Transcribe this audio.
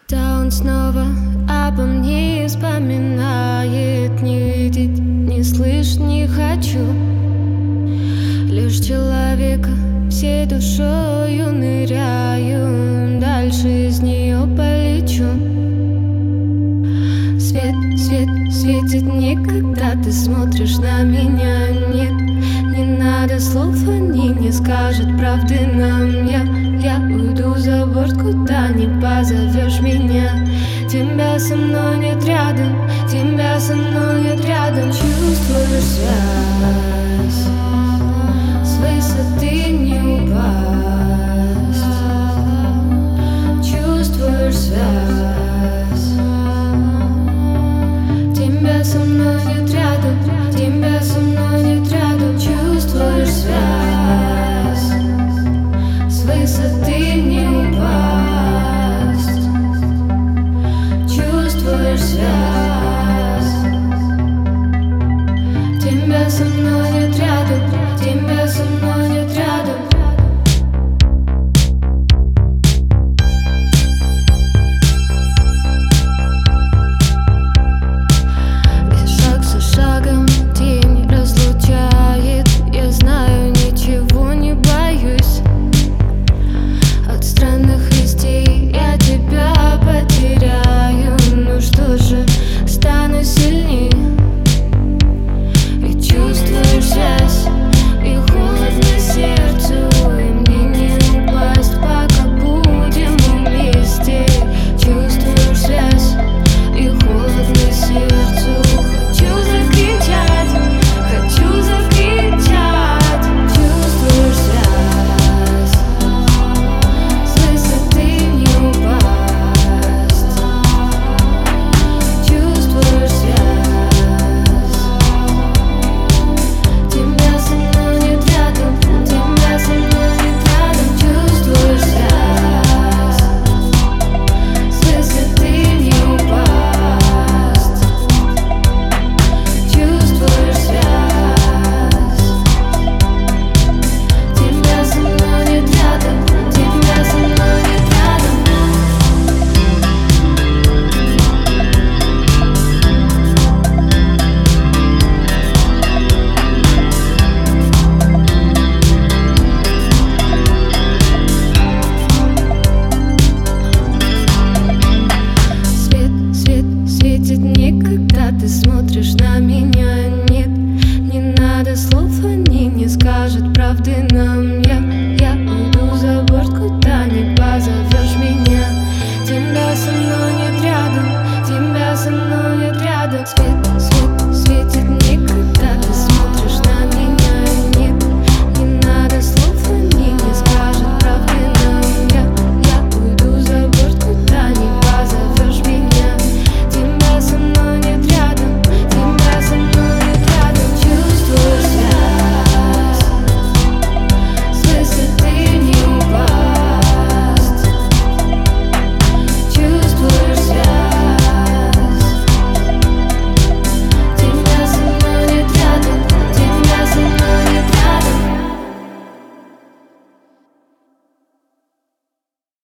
Когда он снова обо мне вспоминает, не видеть, не слышать не хочу. Лишь человека всей душою ныряю, дальше из нее полечу. Свет, свет светит не когда ты смотришь на меня. Нет, не надо слов, они не скажут правды нам. Я уйду за борт, куда не позовешь меня. Тебя со мной нет рядом, тебя со мной нет рядом. Чувствуешь связь, с высоты не упасть. Чувствуешь связь, тебя со мной нет рядом, тебя со мной нет рядом. Чувствуешь связь, с высоты не упасть. Чувствуешь связь, тебя со мной нет рядом, тебя со мной нет рядом. Ты смотришь на меня, нет, не надо слов, они не скажут правды нам. Я уйду за борт, куда не позовешь меня. Тебя со мной нет рядом, тебя со мной нет рядом. Свет, свет светит не